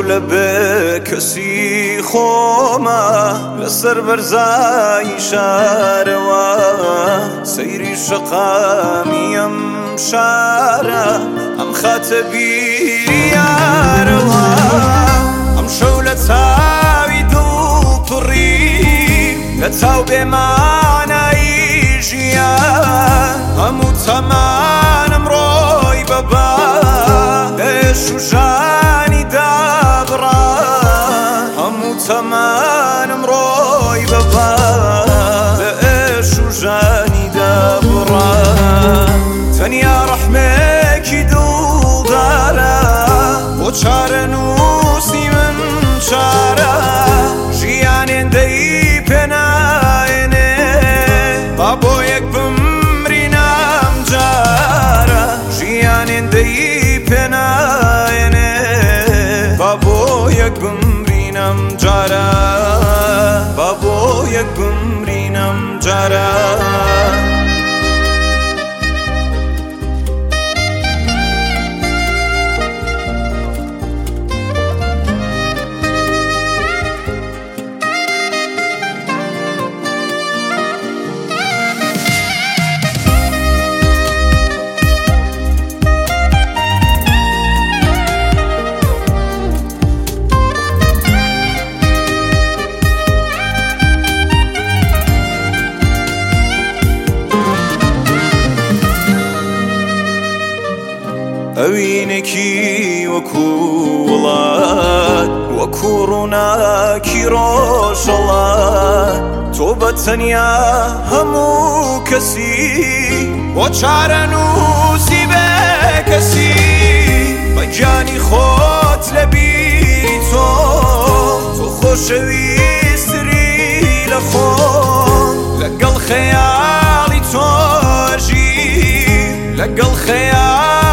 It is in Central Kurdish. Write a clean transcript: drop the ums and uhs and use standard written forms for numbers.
لە بێکەسی خۆمە لەسەر بەرزایی شارەوە سەیری شەقامی ئەم شارە ئەم خاتە بیریارەوە ئەم شەو لە چاوی دڵپڕی لە چاو بێمانایی ژیان هەموو تەمانم ڕۆی بەبا لێش و ژانی دابڕا هەموو تەمانم ڕۆی بەبا لە ئێش و ژانی دابڕا تەنیا ڕەحمێکی دڵدارە بۆ چارە نووسی من چارە ژیانێندەی پێناێنێ با بۆ یەک بمرینەم جارە ژیانێندەی پێناێنێ با بۆ یەک بمرینەم جارە با بۆ یەک بمرینەم جارە ئەوینێکی وەکو وڵات وەکو ڕووناکی ڕۆژهەڵات تۆ بەتەنیا هەموو کەسی بۆ چارە نووسی بێکەسی بە گیانی خۆت لە بیری تۆ خۆشەویستتری لە خۆم لەگەڵ خەیاڵی تۆژی لەگەڵ خەیاڵ